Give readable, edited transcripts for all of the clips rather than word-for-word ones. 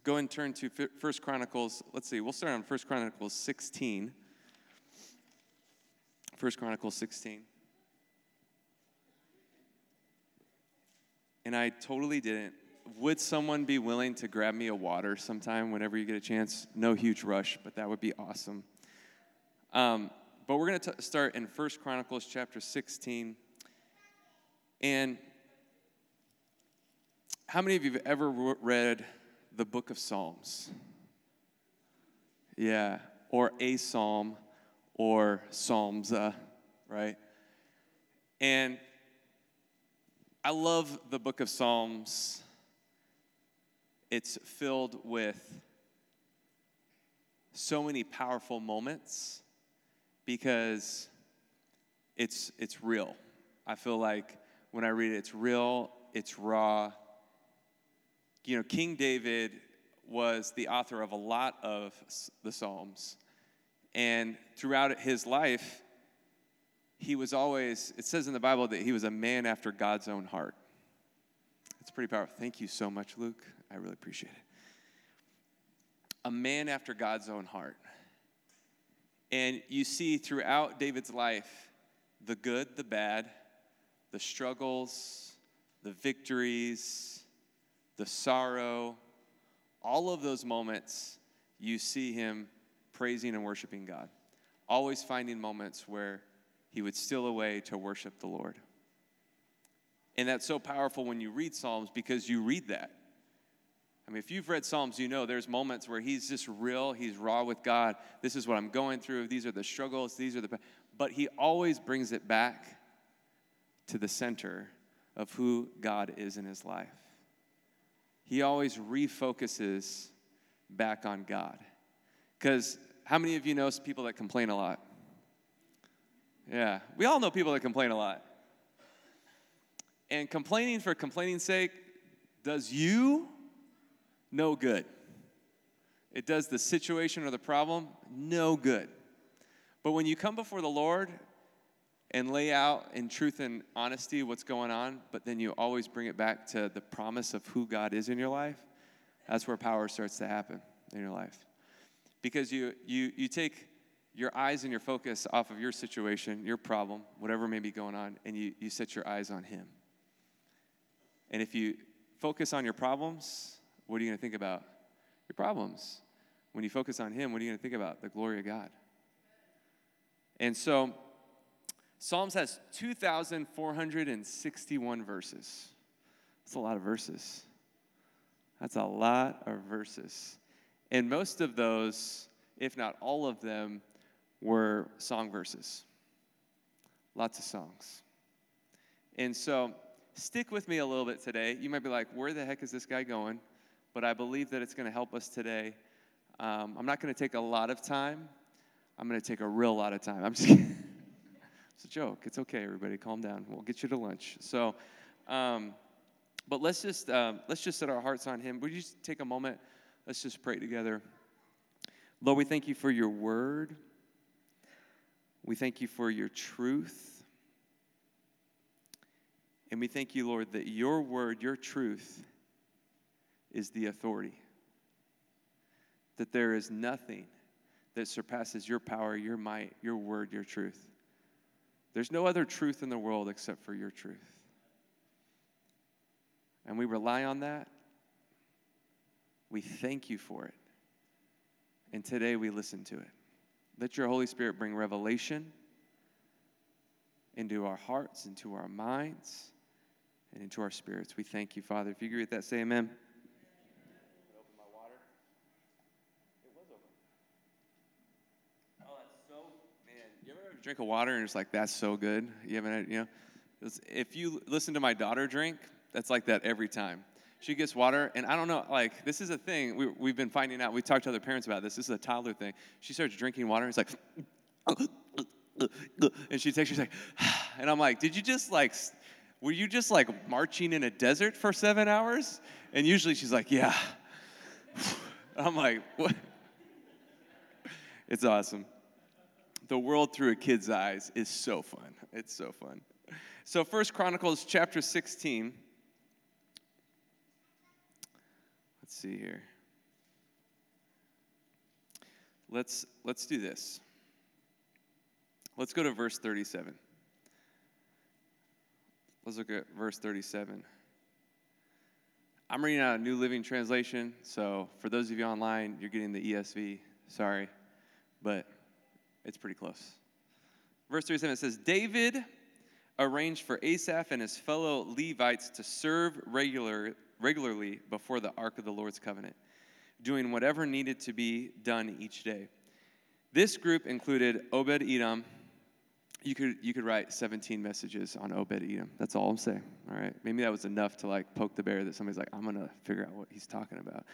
go and turn to 1 Chronicles. Let's see, we'll start on 1 Chronicles 16. 1 Chronicles 16. And I totally didn't. Would someone be willing to grab me a water sometime whenever you get a chance? No huge rush, but that would be awesome. But we're going to start in 1 Chronicles chapter 16. And how many of you have ever read the book of Psalms? Yeah, or a psalm, or Psalms, right? And I love the book of Psalms. It's filled with so many powerful moments because it's real. I feel like when I read it, it's real, it's raw. You know, King David was the author of a lot of the Psalms. And throughout his life, he was always, it says in the Bible that he was a man after God's own heart. It's pretty powerful. Thank you so much, Luke. I really appreciate it. A man after God's own heart. And you see throughout David's life, the good, the bad, the struggles, the victories, the sorrow, all of those moments, you see him praising and worshiping God. Always finding moments where he would steal away to worship the Lord. And that's so powerful when you read Psalms because you read that. I mean, if you've read Psalms, you know there's moments where he's just real, he's raw with God. This is what I'm going through. These are the struggles. But he always brings it back to the center of who God is in his life. He always refocuses back on God. Because how many of you know people that complain a lot? Yeah, we all know people that complain a lot. And complaining for complaining's sake does you no good. It does the situation or the problem no good. But when you come before the Lord and lay out in truth and honesty what's going on, but then you always bring it back to the promise of who God is in your life, that's where power starts to happen in your life. Because you take your eyes and your focus off of your situation, your problem, whatever may be going on, and you set your eyes on him. And if you focus on your problems, what are you going to think about? Your problems. When you focus on him, what are you going to think about? The glory of God. And so, Psalms has 2,461 verses. That's a lot of verses. That's a lot of verses. And most of those, if not all of them, were song verses. Lots of songs. And so, stick with me a little bit today. You might be like, where the heck is this guy going? But I believe that it's going to help us today. I'm not going to take a lot of time. I'm going to take a real lot of time. I'm just kidding. It's a joke. It's okay, everybody. Calm down. We'll get you to lunch. So, but let's just set our hearts on him. Would you just take a moment? Let's just pray together. Lord, we thank you for your word. We thank you for your truth. And we thank you, Lord, that your word, your truth, is the authority. That there is nothing that surpasses your power, your might, your word, your truth. There's no other truth in the world except for your truth. And we rely on that. We thank you for it. And today we listen to it. Let your Holy Spirit bring revelation into our hearts, into our minds, and into our spirits. We thank you, Father. If you agree with that, say amen. Open my water. It was open. Oh, that's so, man. You ever drink a water and it's like, that's so good? You haven't, if you listen to my daughter drink, that's like that every time. She gets water, and I don't know, like, this is a thing we've been finding out. We talked to other parents about this. This is a toddler thing. She starts drinking water, and it's like, and she's like, and I'm like, were you just like marching in a desert for 7 hours? And usually she's like, yeah. I'm like, what? It's awesome. The world through a kid's eyes is so fun. It's so fun. So 1 Chronicles chapter 16. Let's see here. let's do this. Let's go to verse 37. Let's look at verse 37. I'm reading out a New Living Translation, so for those of you online, you're getting the ESV. Sorry, but it's pretty close. Verse 37 says, David arranged for Asaph and his fellow Levites to serve regularly before the ark of the Lord's covenant, doing whatever needed to be done each day. This group included Obed-Edom. You could write 17 messages on Obed-Edom. That's all I'm saying, all right? Maybe that was enough to, like, poke the bear that somebody's like, I'm going to figure out what he's talking about.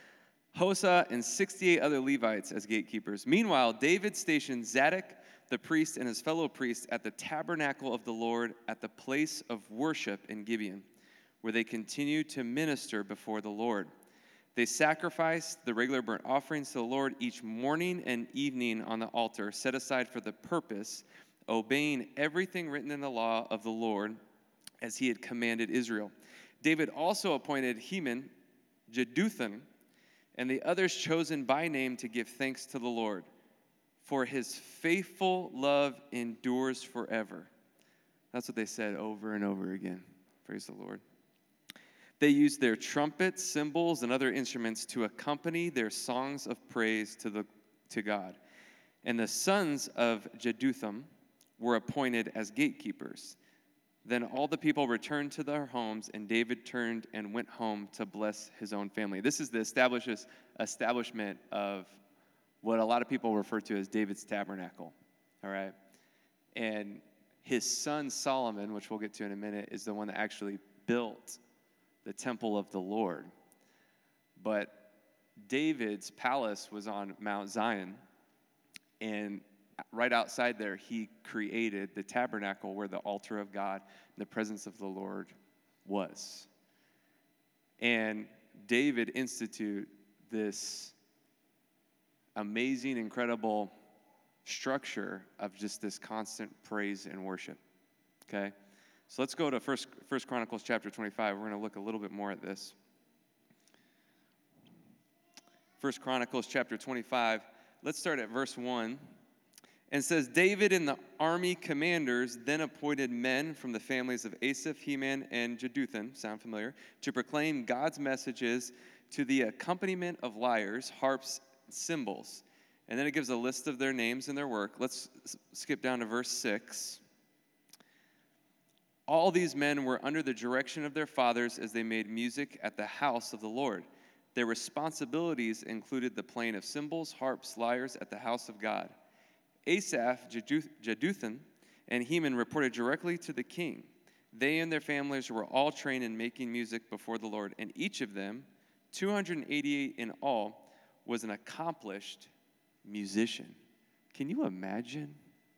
Hosah and 68 other Levites as gatekeepers. Meanwhile, David stationed Zadok the priest and his fellow priests at the tabernacle of the Lord at the place of worship in Gibeon, where they continued to minister before the Lord. They sacrificed the regular burnt offerings to the Lord each morning and evening on the altar set aside for the purpose, obeying everything written in the law of the Lord as he had commanded Israel. David also appointed Heman, Jeduthun, and the others chosen by name to give thanks to the Lord, for his faithful love endures forever. That's what they said over and over again. Praise the Lord. They used their trumpets, cymbals, and other instruments to accompany their songs of praise to God. And the sons of Jeduthun were appointed as gatekeepers. Then all the people returned to their homes, and David turned and went home to bless his own family. This is the establishment of what a lot of people refer to as David's tabernacle, all right? And his son Solomon, which we'll get to in a minute, is the one that actually built the temple of the Lord. But David's palace was on Mount Zion, and right outside there, he created the tabernacle where the altar of God and the presence of the Lord was. And David instituted this amazing, incredible structure of just this constant praise and worship, okay? So let's go to First Chronicles chapter 25. We're going to look a little bit more at this. First Chronicles chapter 25. Let's start at verse 1. And it says, David and the army commanders then appointed men from the families of Asaph, Heman, and Jeduthun, sound familiar, to proclaim God's messages to the accompaniment of lyres, harps, and cymbals. And then it gives a list of their names and their work. Let's skip down to verse 6. All these men were under the direction of their fathers as they made music at the house of the Lord. Their responsibilities included the playing of cymbals, harps, lyres at the house of God. Asaph, Jeduthun, and Heman reported directly to the king. They and their families were all trained in making music before the Lord, and each of them, 288 in all, was an accomplished musician. Can you imagine?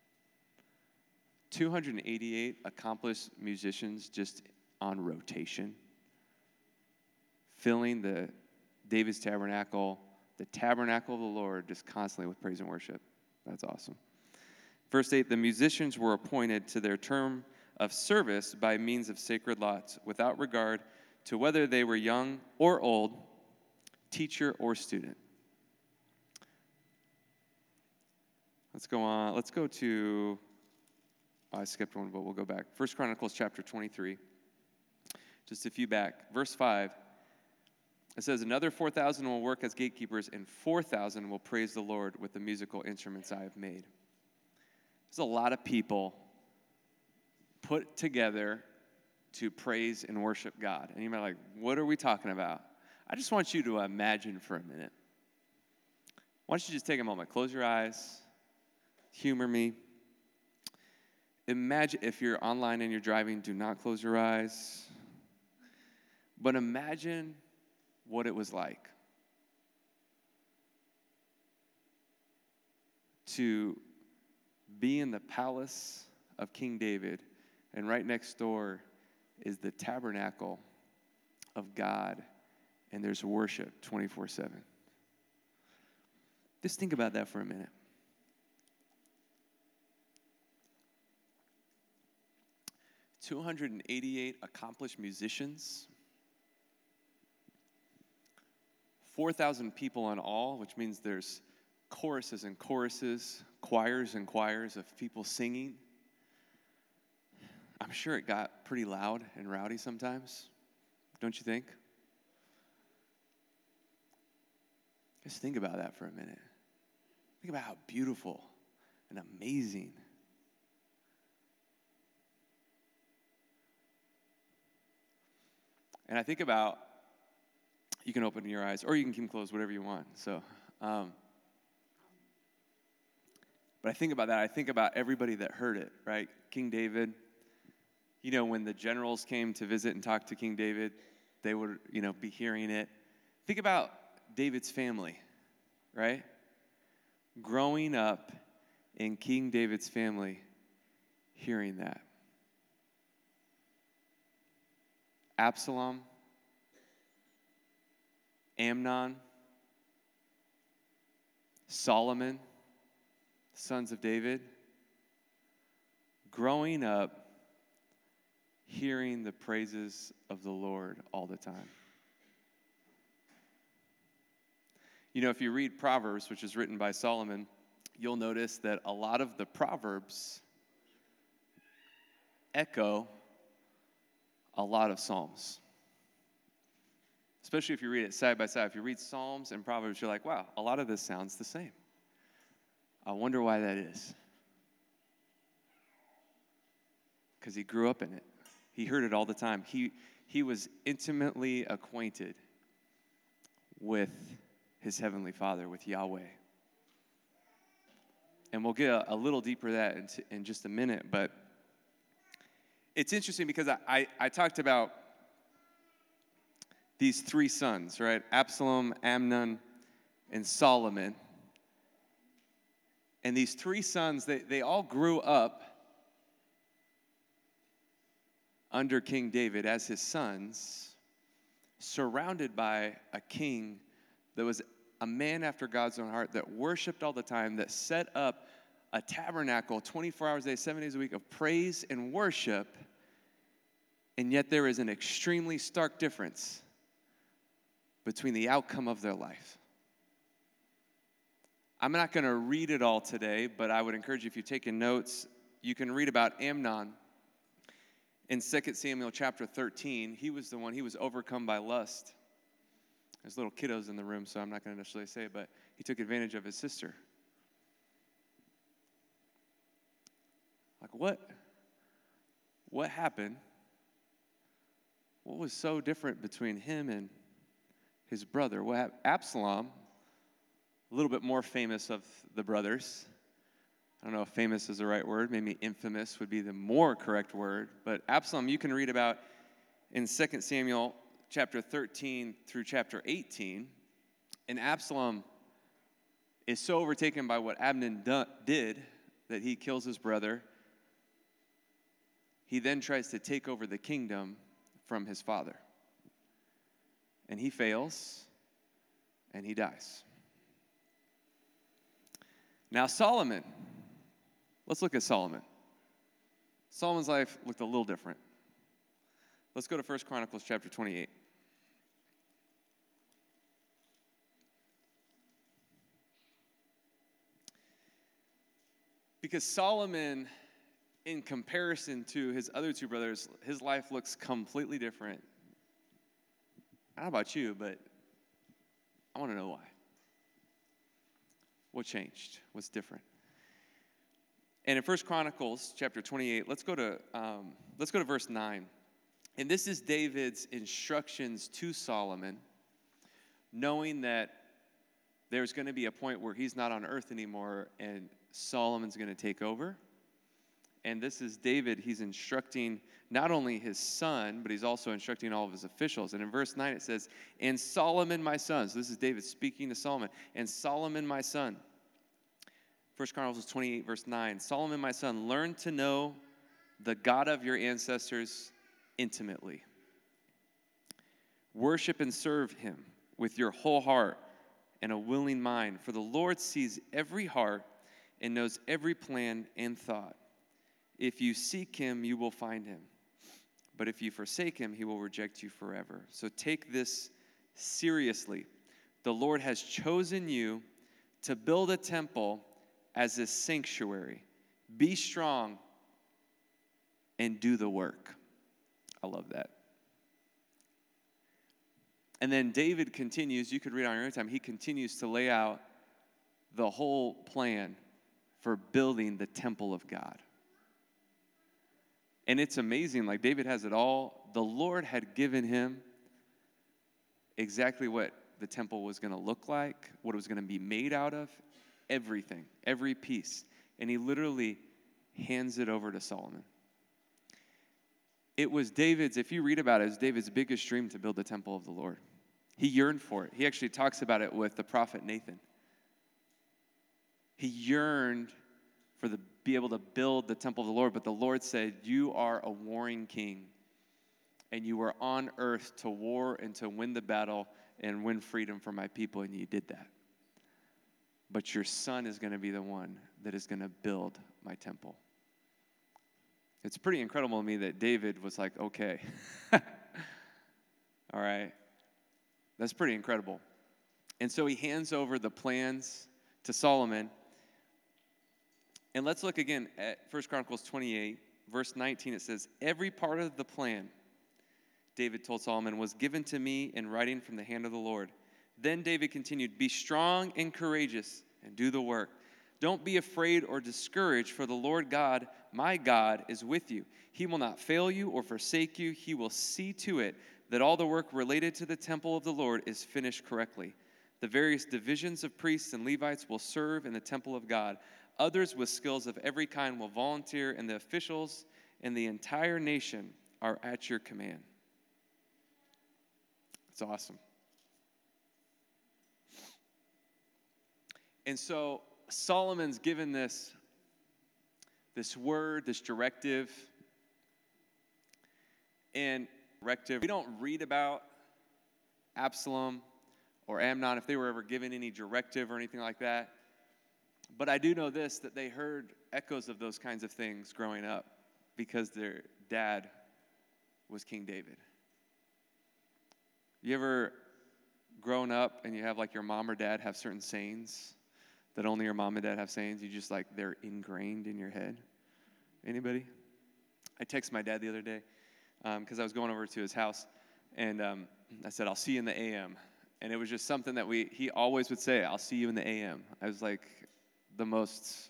288 accomplished musicians just on rotation, filling David's tabernacle, the tabernacle of the Lord, just constantly with praise and worship. That's awesome. Verse 8, the musicians were appointed to their term of service by means of sacred lots, without regard to whether they were young or old, teacher or student. Let's go on. Let's go to, I skipped one, but we'll go back. 1 Chronicles chapter 23, just a few back. Verse 5, it says, another 4,000 will work as gatekeepers, and 4,000 will praise the Lord with the musical instruments I have made. There's a lot of people put together to praise and worship God. And you might be like, what are we talking about? I just want you to imagine for a minute. Why don't you just take a moment, close your eyes, humor me. Imagine, if you're online and you're driving, do not close your eyes. But imagine what it was like to be in the palace of King David, and right next door is the tabernacle of God, and there's worship 24/7. Just think about that for a minute. "288 accomplished musicians, 4,000 people in all, which means there's choruses and choruses, choirs and choirs of people singing. I'm sure it got pretty loud and rowdy sometimes, don't you think? Just think about that for a minute. Think about how beautiful and amazing. And I think about, you can open your eyes, or you can keep them closed, whatever you want. But I think about that. I think about everybody that heard it, right? King David. You know, when the generals came to visit and talk to King David, they would, be hearing it. Think about David's family, right? Growing up in King David's family, hearing that. Absalom, Amnon, Solomon, sons of David, growing up hearing the praises of the Lord all the time. You know, if you read Proverbs, which is written by Solomon, you'll notice that a lot of the Proverbs echo a lot of Psalms. Especially if you read it side by side. If you read Psalms and Proverbs, you're like, wow, a lot of this sounds the same. I wonder why that is. Because he grew up in it. He heard it all the time. He was intimately acquainted with his heavenly Father, with Yahweh. And we'll get a little deeper that in just a minute, but it's interesting because I talked about these three sons, right? Absalom, Amnon, and Solomon. And these three sons, they all grew up under King David as his sons, surrounded by a king that was a man after God's own heart, that worshiped all the time, that set up a tabernacle 24 hours a day, 7 days a week of praise and worship. And yet there is an extremely stark difference between the outcome of their life. I'm not going to read it all today, but I would encourage you, if you're taking notes, you can read about Amnon in 2 Samuel chapter 13. He was overcome by lust. There's little kiddos in the room, so I'm not going to necessarily say it, but he took advantage of his sister. Like, what happened? What was so different between him and his brother? What happened? Absalom, a little bit more famous of the brothers. I don't know if famous is the right word. Maybe infamous would be the more correct word. But Absalom, you can read about in 2 Samuel chapter 13 through chapter 18. And Absalom is so overtaken by what Amnon did that he kills his brother. He then tries to take over the kingdom from his father. And he fails, and he dies. Now Solomon, let's look at Solomon. Solomon's life looked a little different. Let's go to 1 Chronicles chapter 28. Because Solomon, in comparison to his other two brothers, his life looks completely different. I don't know about you, but I want to know why. What changed? What's different? And in 1 Chronicles chapter 28, let's go to verse 9. And this is David's instructions to Solomon, knowing that there's going to be a point where he's not on earth anymore and Solomon's going to take over. And this is David, he's instructing not only his son, but he's also instructing all of his officials. And in verse 9 it says, "And Solomon my son," so this is David speaking to Solomon, "and Solomon my son," 1 Chronicles 28 verse 9, "Solomon my son, learn to know the God of your ancestors intimately. Worship and serve him with your whole heart and a willing mind, for the Lord sees every heart and knows every plan and thought. If you seek him, you will find him. But if you forsake him, he will reject you forever. So take this seriously. The Lord has chosen you to build a temple as a sanctuary. Be strong and do the work. I love that. And then David continues, you could read on your own time, he continues to lay out the whole plan for building the temple of God. And it's amazing, like David has it all. The Lord had given him exactly what the temple was going to look like, what it was going to be made out of, everything, every piece. And he literally hands it over to Solomon. It was David's, if you read about it, it was David's biggest dream to build the temple of the Lord. He yearned for it. He actually talks about it with the prophet Nathan. He yearned for be able to build the temple of the Lord, but the Lord said, you are a warring king, and you were on earth to war and to win the battle and win freedom for my people, and you did that. But your son is going to be the one that is going to build my temple. It's pretty incredible to me that David was like, okay. All right. That's pretty incredible. And so he hands over the plans to Solomon. And let's look again at 1 Chronicles 28, verse 19. It says, every part of the plan, David told Solomon, was given to me in writing from the hand of the Lord. Then David continued, be strong and courageous and do the work. Don't be afraid or discouraged, for the Lord God, my God, is with you. He will not fail you or forsake you. He will see to it that all the work related to the temple of the Lord is finished correctly. The various divisions of priests and Levites will serve in the temple of God. Others with skills of every kind will volunteer, and the officials and the entire nation are at your command. It's awesome. And so Solomon's given this word, this directive. And we don't read about Absalom or Amnon if they were ever given any directive or anything like that. But I do know this, that they heard echoes of those kinds of things growing up because their dad was King David. You ever grown up and you have like your mom or dad have certain sayings that only your mom and dad have sayings? You just like, they're ingrained in your head. Anybody? I texted my dad the other day because I was going over to his house, and I said, I'll see you in the AM. And it was just something that he always would say, I'll see you in the AM. I was like the most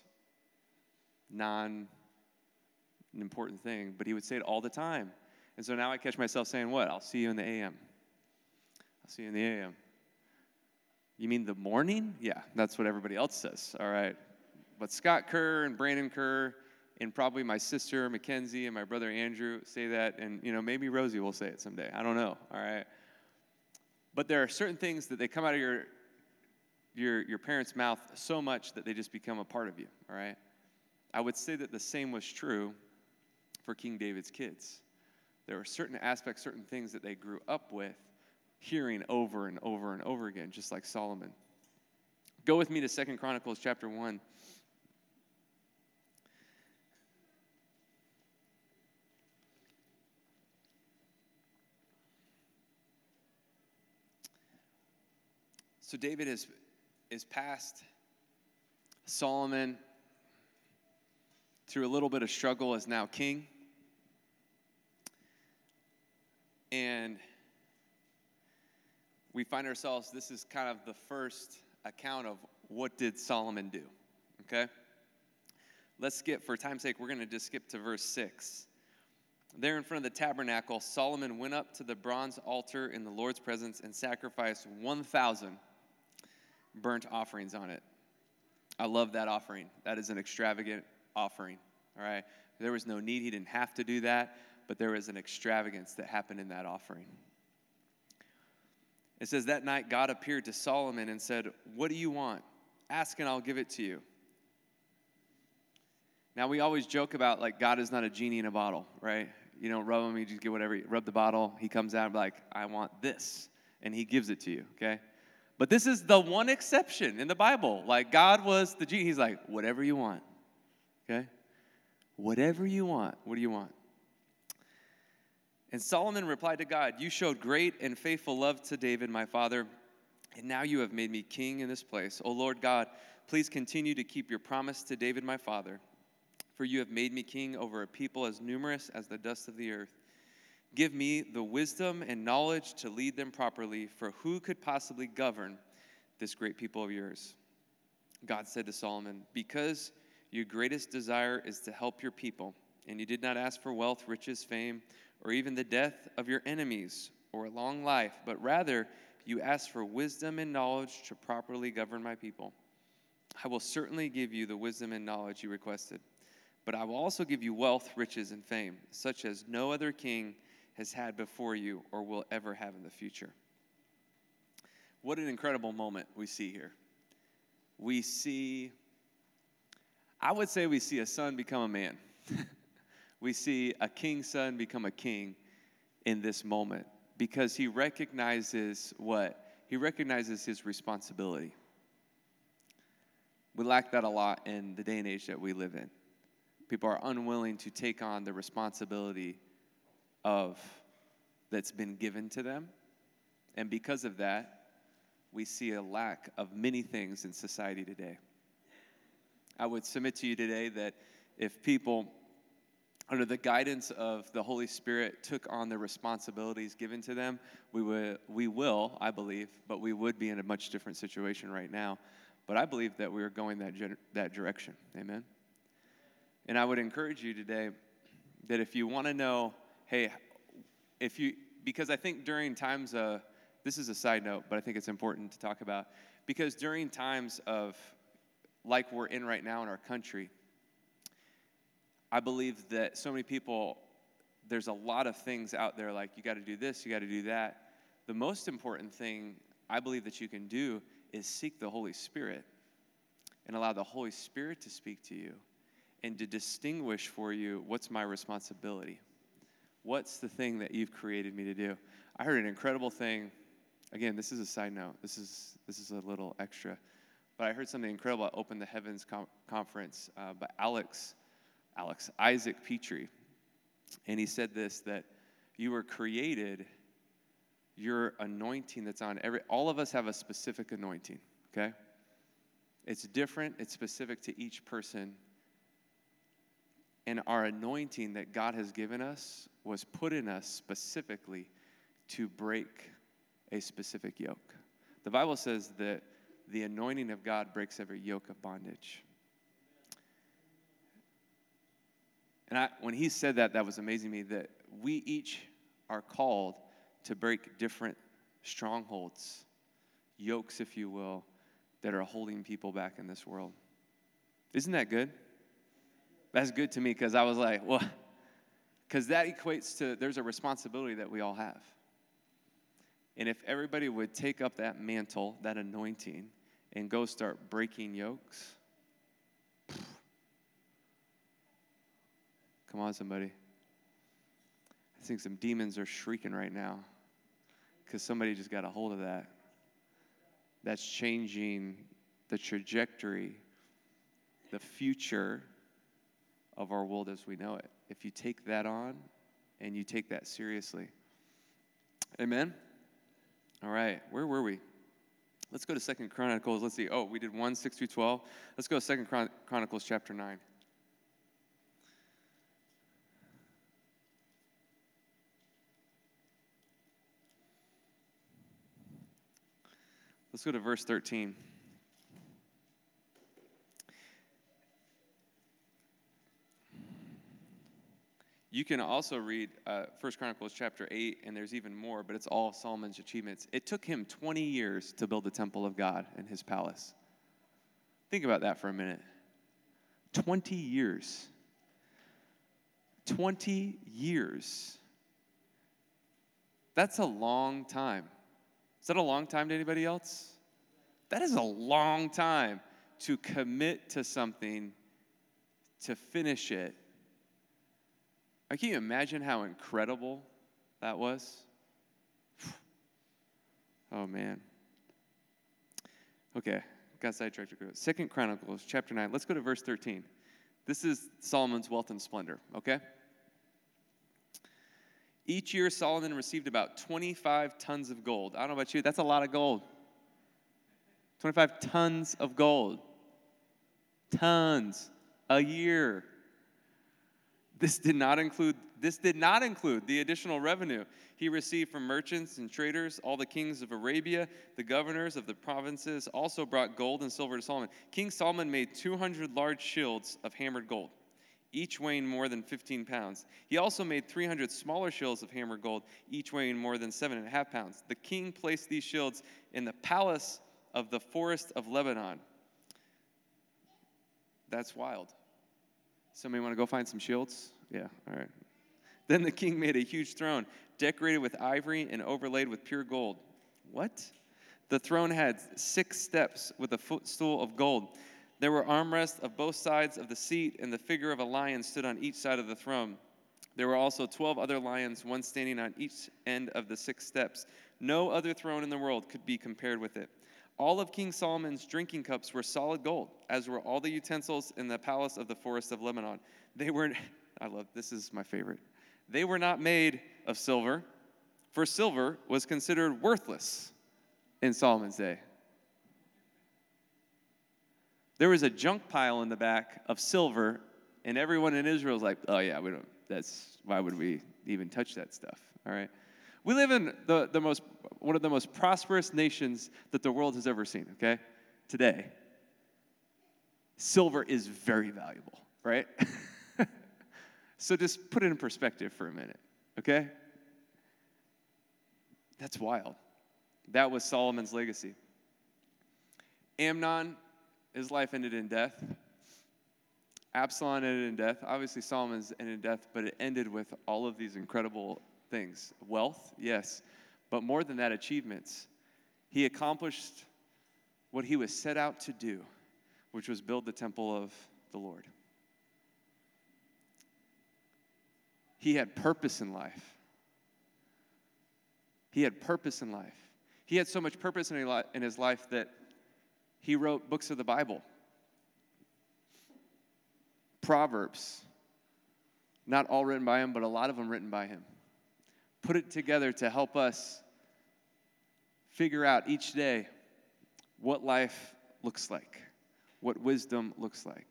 non-important thing, but he would say it all the time. And so now I catch myself saying, what? I'll see you in the AM. I'll see you in the AM. You mean the morning? Yeah, that's what everybody else says, all right. But Scott Kerr and Brandon Kerr and probably my sister Mackenzie and my brother Andrew say that, and maybe Rosie will say it someday. I don't know, all right. But there are certain things that they come out of your parents' mouth so much that they just become a part of you, all right? I would say that the same was true for King David's kids. There were certain aspects, certain things that they grew up with, hearing over and over and over again, just like Solomon. Go with me to 2 Chronicles chapter 1. So David is past Solomon through a little bit of struggle as now king. And we find ourselves, this is kind of the first account of what did Solomon do, okay? Let's skip, for time's sake, we're going to just skip to verse 6. There in front of the tabernacle, Solomon went up to the bronze altar in the Lord's presence and sacrificed 1,000 burnt offerings on it. I love that offering. That is an extravagant offering, all right? There was no need. He didn't have to do that, but there was an extravagance that happened in that offering. It says, that night God appeared to Solomon and said, what do you want? Ask and I'll give it to you. Now, we always joke about, like, God is not a genie in a bottle, right? You don't rub him, you just get whatever. Rub the bottle, he comes out and be like, I want this. And he gives it to you, okay? But this is the one exception in the Bible. Like, God was the genie. He's like, whatever you want, okay? Whatever you want. What do you want? And Solomon replied to God, you showed great and faithful love to David, my father, And now you have made me king in this place. O Lord God, please continue to keep your promise to David my father, for you have made me king over a people as numerous as the dust of the earth. Give me the wisdom and knowledge to lead them properly, for who could possibly govern this great people of yours? God said to Solomon, because your greatest desire is to help your people, and you did not ask for wealth, riches, fame, or even the death of your enemies or a long life, but rather you asked for wisdom and knowledge to properly govern my people. I will certainly give you the wisdom and knowledge you requested, but I will also give you wealth, riches, and fame, such as no other king has had before you or will ever have in the future. What an incredible moment we see here. We see, I would say we see a son become a man. We see a king's son become a king in this moment because he recognizes what? He recognizes his responsibility. We lack that a lot in the day and age that we live in. People are unwilling to take on the responsibility that's been given to them. And because of that, we see a lack of many things in society today. I would submit to you today that if people, under the guidance of the Holy Spirit, took on the responsibilities given to them, we will, I believe, but we would be in a much different situation right now. But I believe that we are going that direction. Amen? And I would encourage you today that if you want to know, hey, because I think during times of, this is a side note, but I think it's important to talk about, because during times of, like we're in right now in our country, I believe that so many people, there's a lot of things out there like you got to do this, you got to do that. The most important thing I believe that you can do is seek the Holy Spirit and allow the Holy Spirit to speak to you and to distinguish for you what's my responsibility. What's the thing that you've created me to do? I heard an incredible thing. Again, this is a side note. This is a little extra. But I heard something incredible at Open the Heavens conference by Isaac Petrie. And he said this, that you were created, your anointing that's on all of us have a specific anointing, okay? It's different, it's specific to each person. And our anointing that God has given us was put in us specifically to break a specific yoke. The Bible says that the anointing of God breaks every yoke of bondage. And when he said that, that was amazing to me, that we each are called to break different strongholds, yokes, if you will, that are holding people back in this world. Isn't that good? That's good to me because I was like, well, because that equates to there's a responsibility that we all have. And if everybody would take up that mantle, that anointing, and go start breaking yokes, come on, somebody. I think some demons are shrieking right now because somebody just got a hold of that. That's changing the trajectory, the future of our world as we know it. If you take that on and you take that seriously. Amen? All right, where were we? Let's go to 2 Chronicles. Let's see. Oh, we did 1, 6 through 12. Let's go to 2 Chronicles chapter 9. Let's go to verse 13. You can also read 1 Chronicles chapter 8, and there's even more, but it's all Solomon's achievements. It took him 20 years to build the temple of God and his palace. Think about that for a minute. 20 years. 20 years. That's a long time. Is that a long time to anybody else? That is a long time to commit to something, to finish it. Can you imagine how incredible that was? Oh, man. Okay, got sidetracked. 2 Chronicles chapter 9. Let's go to verse 13. This is Solomon's wealth and splendor, okay? Each year, Solomon received about 25 tons of gold. I don't know about you, that's a lot of gold. 25 tons of gold. Tons a year. This did not include the additional revenue he received from merchants and traders. All the kings of Arabia, the governors of the provinces, also brought gold and silver to Solomon. King Solomon made 200 large shields of hammered gold, each weighing more than 15 pounds. He also made 300 smaller shields of hammered gold, each weighing more than 7.5 pounds. The king placed these shields in the palace of the forest of Lebanon. That's wild. Somebody want to go find some shields? Yeah, all right. Then the king made a huge throne, decorated with ivory and overlaid with pure gold. What? The throne had 6 steps with a footstool of gold. There were armrests of both sides of the seat, and the figure of a lion stood on each side of the throne. There were also 12 other lions, one standing on each end of the 6 steps. No other throne in the world could be compared with it. All of King Solomon's drinking cups were solid gold, as were all the utensils in the palace of the forest of Lebanon. This is my favorite. They were not made of silver, for silver was considered worthless in Solomon's day. There was a junk pile in the back of silver, and everyone in Israel was like, oh yeah, why would we even touch that stuff, all right? We live in one of the most prosperous nations that the world has ever seen, okay? Today. Silver is very valuable, right? So just put it in perspective for a minute, okay? That's wild. That was Solomon's legacy. Amnon, his life ended in death. Absalom ended in death. Obviously, Solomon's ended in death, but it ended with all of these incredible things. Wealth, yes, but more than that, achievements. He accomplished what he was set out to do, which was build the temple of the Lord. He had purpose in life. He had purpose in life. He had so much purpose in his life that he wrote books of the Bible. Proverbs, not all written by him, but a lot of them written by him. Put it together to help us figure out each day what life looks like, what wisdom looks like.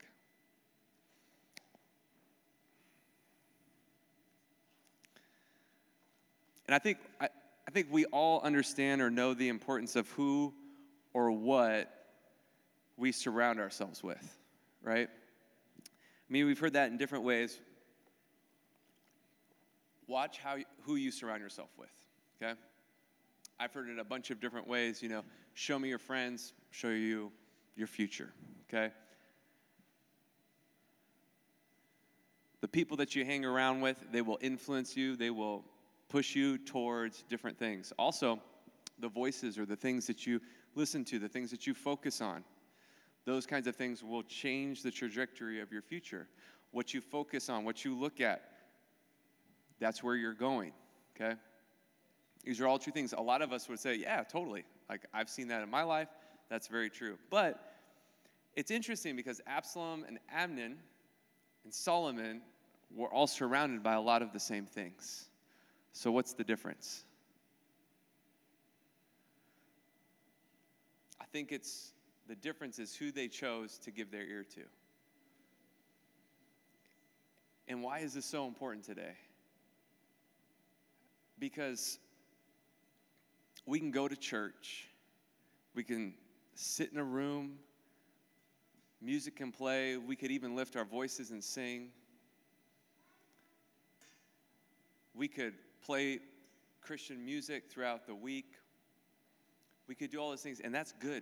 And I think we all understand or know the importance of who or what we surround ourselves with, right? I mean, we've heard that in different ways. Watch who you surround yourself with, okay? I've heard it a bunch of different ways, show me your friends, show you your future, okay? The people that you hang around with, they will influence you, they will push you towards different things. Also, the voices or the things that you listen to, the things that you focus on, those kinds of things will change the trajectory of your future. What you focus on, what you look at, that's where you're going, okay? These are all true things. A lot of us would say, yeah, totally. Like, I've seen that in my life. That's very true. But it's interesting because Absalom and Amnon and Solomon were all surrounded by a lot of the same things. So what's the difference? I think the difference is who they chose to give their ear to. And why is this so important today? Because we can go to church, we can sit in a room, music can play, we could even lift our voices and sing. We could play Christian music throughout the week. We could do all those things, and that's good.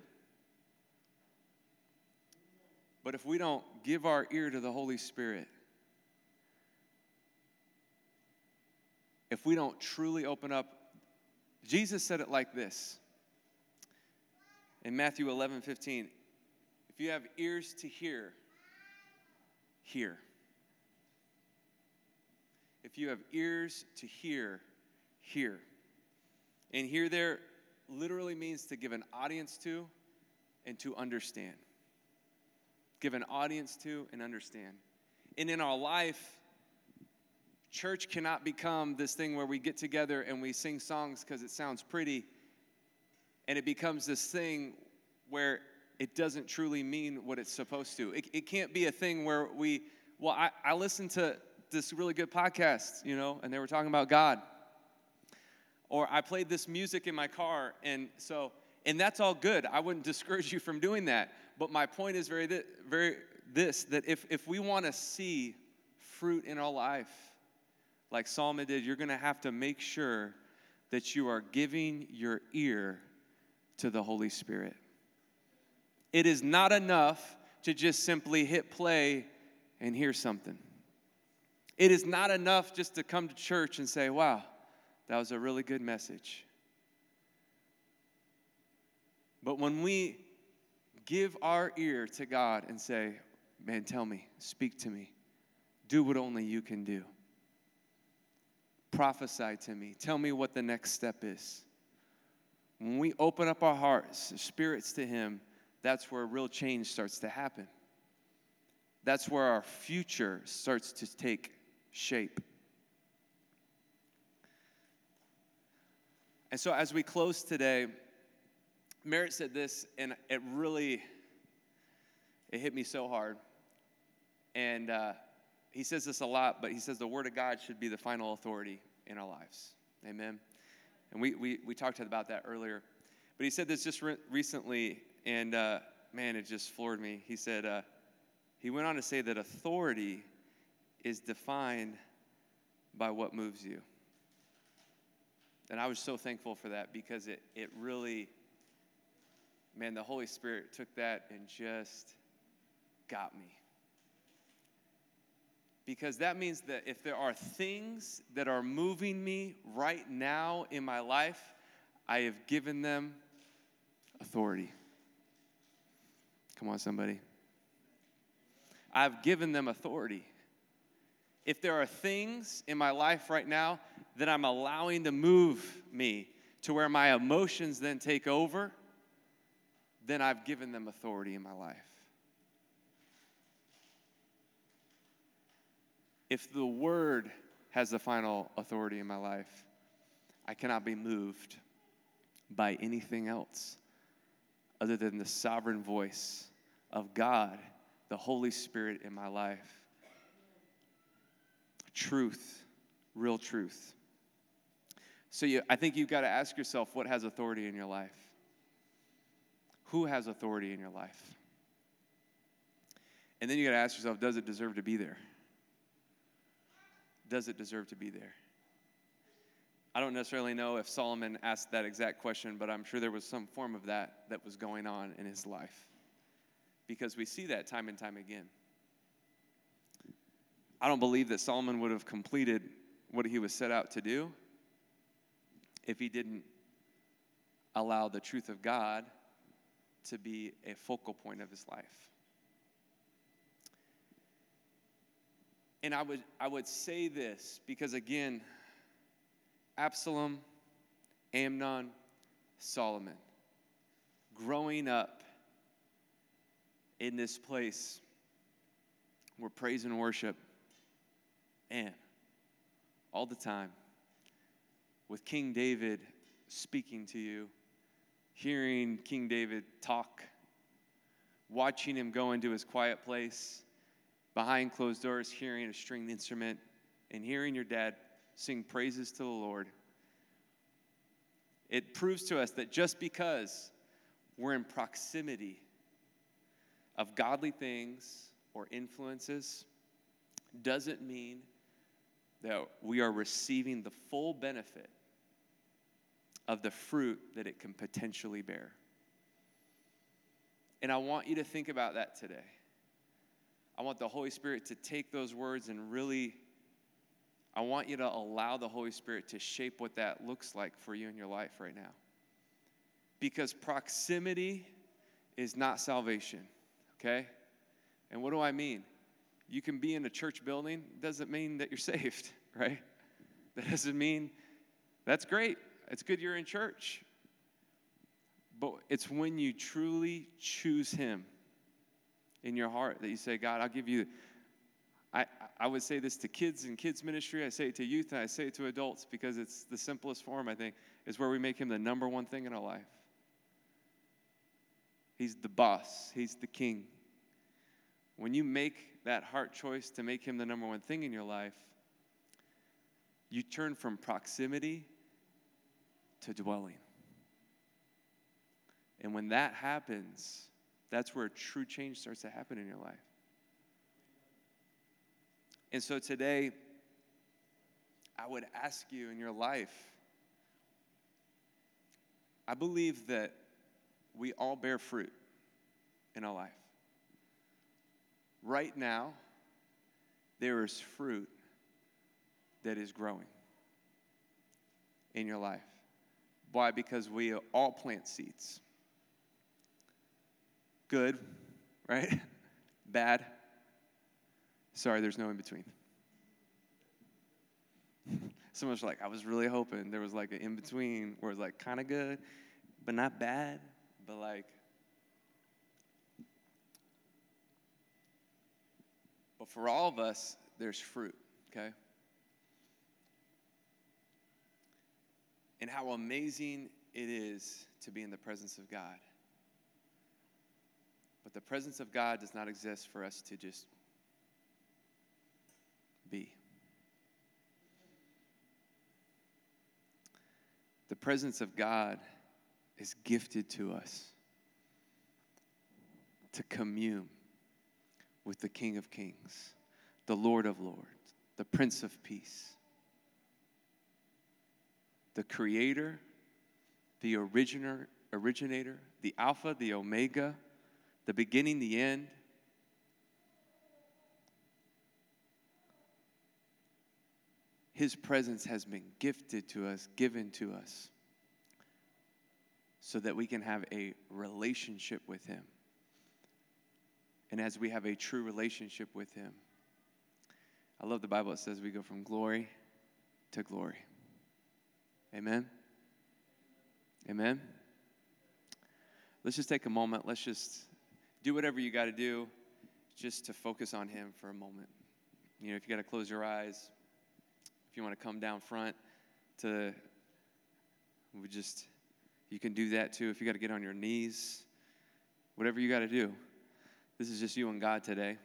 But if we don't give our ear to the Holy Spirit, if we don't truly open up, Jesus said it like this in Matthew 11:15. If you have ears to hear, hear. If you have ears to hear, hear. And hear there literally means to give an audience to and to understand. Give an audience to and understand. And in our life, church cannot become this thing where we get together and we sing songs because it sounds pretty, and it becomes this thing where it doesn't truly mean what it's supposed to. It can't be a thing where I listened to this really good podcast, and they were talking about God. Or I played this music in my car, and that's all good. I wouldn't discourage you from doing that. But my point is that if we want to see fruit in our life, like Solomon did, you're going to have to make sure that you are giving your ear to the Holy Spirit. It is not enough to just simply hit play and hear something. It is not enough just to come to church and say, wow, that was a really good message. But when we give our ear to God and say, man, tell me, speak to me, do what only you can do. Prophesy to me. Tell me what the next step is. When we open up our hearts, spirits to Him, that's where real change starts to happen. That's where our future starts to take shape. And so as we close today, Merritt said this, and it hit me so hard. And he says this a lot, but he says the Word of God should be the final authority in our lives. Amen? And we talked about that earlier. But he said this just recently, and man, it just floored me. He said, he went on to say that authority is defined by what moves you. And I was so thankful for that, because it really, man, the Holy Spirit took that and just got me. Because that means that if there are things that are moving me right now in my life, I have given them authority. Come on, somebody. I've given them authority. If there are things in my life right now that I'm allowing to move me to where my emotions then take over, then I've given them authority in my life. If the Word has the final authority in my life, I cannot be moved by anything else other than the sovereign voice of God, the Holy Spirit in my life. Truth, real truth. So I think you've got to ask yourself, what has authority in your life? Who has authority in your life? And then you got to ask yourself, does it deserve to be there? Does it deserve to be there? I don't necessarily know if Solomon asked that exact question, but I'm sure there was some form of that was going on in his life. Because we see that time and time again. I don't believe that Solomon would have completed what he was set out to do if he didn't allow the truth of God to be a focal point of his life. And I would say this because, again, Absalom, Amnon, Solomon, growing up in this place where praise and worship, and all the time, with King David speaking to you, hearing King David talk, watching him go into his quiet place, behind closed doors, hearing a stringed instrument, and hearing your dad sing praises to the Lord. It proves to us that just because we're in proximity of godly things or influences doesn't mean that we are receiving the full benefit of the fruit that it can potentially bear. And I want you to think about that today. I want the Holy Spirit to take those words and really, I want you to allow the Holy Spirit to shape what that looks like for you in your life right now. Because proximity is not salvation, okay? And what do I mean? You can be in a church building, doesn't mean that you're saved, right? That doesn't mean, that's great. It's good you're in church. But it's when you truly choose Him in your heart that you say, God, I'll give you, I would say this to kids in kids ministry, I say it to youth, and I say it to adults because it's the simplest form, I think, is where we make Him the number one thing in our life. He's the boss. He's the king. When you make that heart choice to make him the number one thing in your life, you turn from proximity to dwelling. And when that happens, that's where true change starts to happen in your life. And so today, I would ask you in your life, I believe that we all bear fruit in our life. Right now, there is fruit that is growing in your life. Why? Because we all plant seeds. Good, right? Bad. Sorry, there's no in between. Someone's like, I was really hoping there was like an in between where it's like kind of good, but not bad, but like. But for all of us, there's fruit, okay? And how amazing it is to be in the presence of God. But the presence of God does not exist for us to just be. The presence of God is gifted to us to commune with the King of Kings, the Lord of Lords, the Prince of Peace, the Creator, the originator, the Alpha, the Omega, the beginning, the end. His presence has been gifted to us, given to us, so that we can have a relationship with him. And as we have a true relationship with him, I love the Bible. It says we go from glory to glory. Amen? Amen? Let's just take a moment. Let's just do whatever you got to do just to focus on him for a moment. You know, if you got to close your eyes, if you want to come down front you can do that too. If you got to get on your knees, whatever you got to do. This is just you and God today.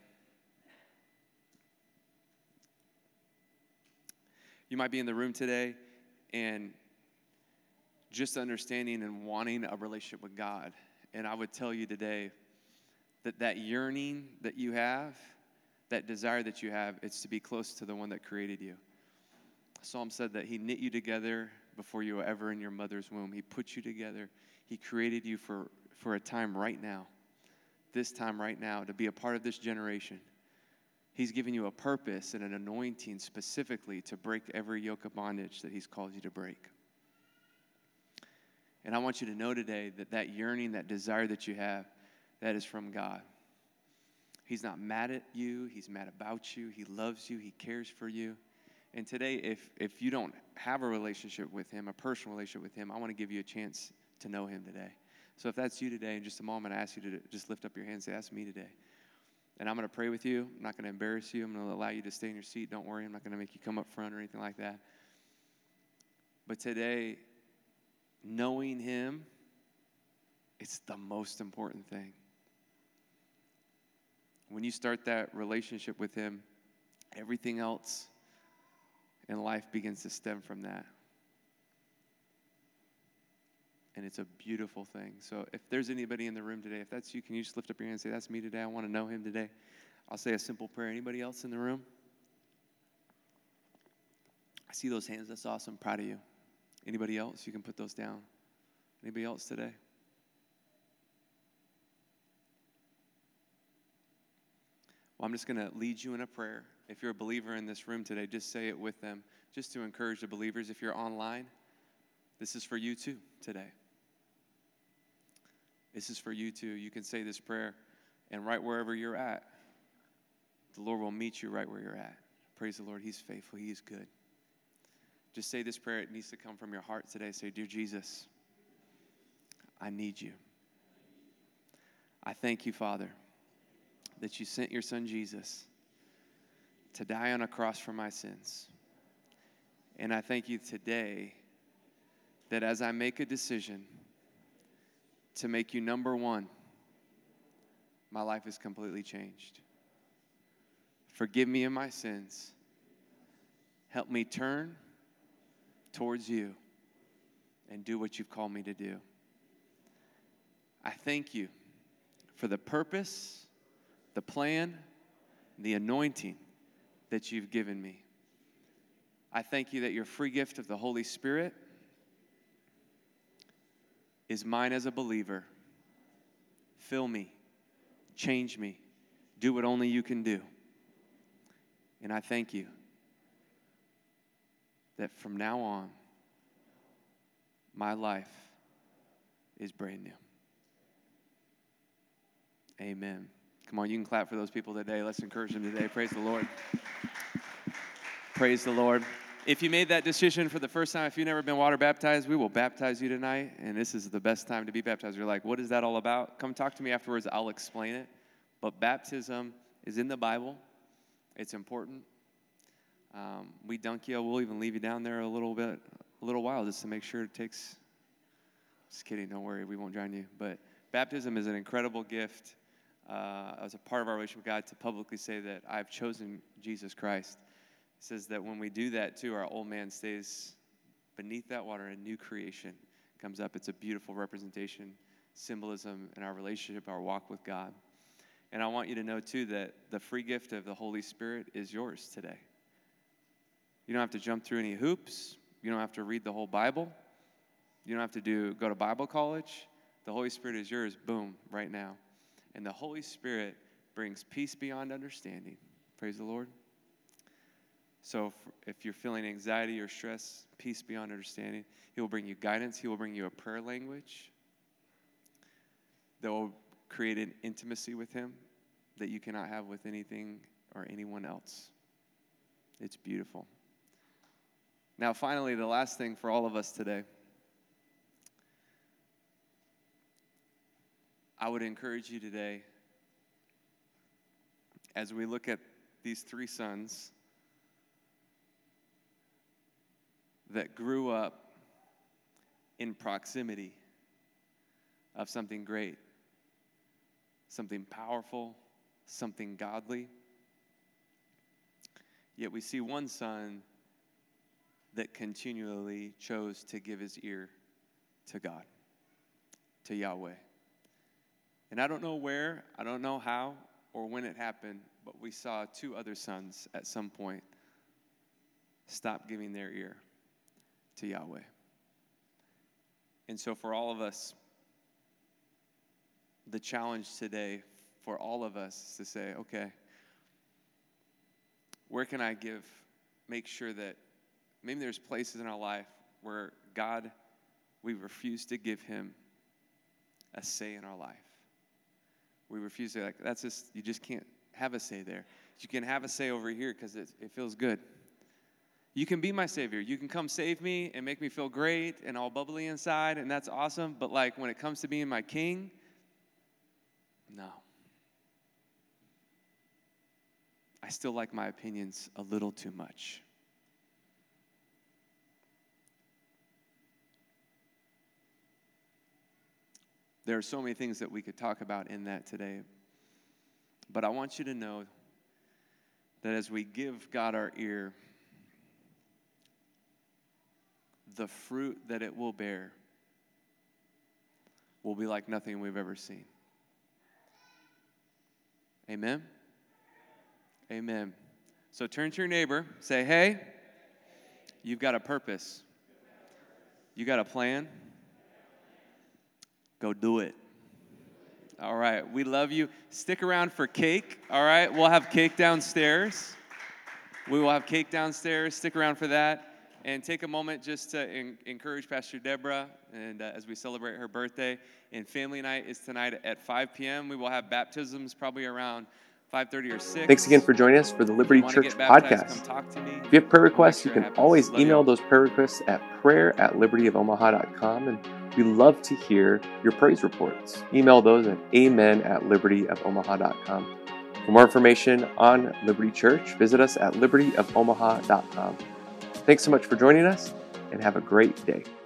You might be in the room today and just understanding and wanting a relationship with God. And I would tell you today that yearning that you have, that desire that you have, it's to be close to the one that created you. Psalm said that he knit you together before you were ever in your mother's womb. He put you together. He created you for a time right now, this time right now, to be a part of this generation. He's given you a purpose and an anointing specifically to break every yoke of bondage that he's called you to break. And I want you to know today that yearning, that desire that you have, that is from God. He's not mad at you. He's mad about you. He loves you. He cares for you. And today, if you don't have a relationship with him, a personal relationship with him, I want to give you a chance to know him today. So if that's you today, in just a moment, I ask you to just lift up your hand and say, that's me today. And I'm going to pray with you. I'm not going to embarrass you. I'm going to allow you to stay in your seat. Don't worry. I'm not going to make you come up front or anything like that. But today, knowing him, it's the most important thing. When you start that relationship with him, everything else in life begins to stem from that. And it's a beautiful thing. So if there's anybody in the room today, if that's you, can you just lift up your hand and say, that's me today. I want to know him today. I'll say a simple prayer. Anybody else in the room? I see those hands. That's awesome. Proud of you. Anybody else? You can put those down. Anybody else today? Well, I'm just going to lead you in a prayer. If you're a believer in this room today, just say it with them, just to encourage the believers. If you're online, this is for you too today. This is for you too. You can say this prayer, and right wherever you're at, the Lord will meet you right where you're at. Praise the Lord. He's faithful. He is good. Just say this prayer. It needs to come from your heart today. Say, Dear Jesus, I need you. I thank you, Father, that you sent your son Jesus to die on a cross for my sins. And I thank you today that as I make a decision to make you number one my life is completely changed. Forgive me of my sins. Help me turn towards you and do what you've called me to do. I thank you for the purpose, the plan, the anointing that you've given me. I thank you that your free gift of the Holy Spirit is mine as a believer. Fill me, change me, do what only you can do. And I thank you that from now on, my life is brand new. Amen. Come on, you can clap for those people today. Let's encourage them today. Praise the Lord. Praise the Lord. If you made that decision for the first time, if you've never been water baptized, we will baptize you tonight. And this is the best time to be baptized. You're like, what is that all about? Come talk to me afterwards. I'll explain it. But baptism is in the Bible. It's important. We dunk you. We'll even leave you down there a little while just to make sure it takes. Just kidding. Don't worry. We won't drown you. But baptism is an incredible gift. As a part of our relationship with God, to publicly say that I've chosen Jesus Christ. It says that when we do that too, our old man stays beneath that water, a new creation comes up. It's a beautiful representation, symbolism in our relationship, our walk with God. And I want you to know too that the free gift of the Holy Spirit is yours today. You don't have to jump through any hoops. You don't have to read the whole Bible. You don't have to go to Bible college. The Holy Spirit is yours, boom, right now. And the Holy Spirit brings peace beyond understanding. Praise the Lord. So if you're feeling anxiety or stress, peace beyond understanding, He will bring you guidance. He will bring you a prayer language that will create an intimacy with Him that you cannot have with anything or anyone else. It's beautiful. Now, finally, the last thing for all of us today. I would encourage you today, as we look at these three sons that grew up in proximity of something great, something powerful, something godly. Yet we see one son that continually chose to give his ear to God, to Yahweh. And I don't know where, I don't know how or when it happened, but we saw two other sons at some point stop giving their ear to Yahweh. And so for all of us, the challenge today for all of us is to say, okay, where can I make sure that maybe there's places in our life where God, we refuse to give Him a say in our life. We refuse to, you just can't have a say there. You can have a say over here because it feels good. You can be my Savior. You can come save me and make me feel great and all bubbly inside, and that's awesome. But when it comes to being my King, no. I still like my opinions a little too much. There are so many things that we could talk about in that today. But I want you to know that as we give God our ear, the fruit that it will bear will be like nothing we've ever seen. Amen? Amen. So turn to your neighbor, say, hey, you've got a purpose. You got a plan. Go do it. All right. We love you. Stick around for cake. All right. We'll have cake downstairs. We will have cake downstairs. Stick around for that. And take a moment just to encourage Pastor Deborah and as we celebrate her birthday. And family night is tonight at 5 p.m. We will have baptisms probably around 5:30 or 6. Thanks again for joining us for the Liberty Church podcast. Come talk to me. If you have prayer requests, you can always email those prayer requests at prayer@libertyofomaha.com, and we love to hear your praise reports. Email those at amen@libertyofomaha.com. For more information on Liberty Church, visit us at libertyofomaha.com. Thanks so much for joining us, and have a great day.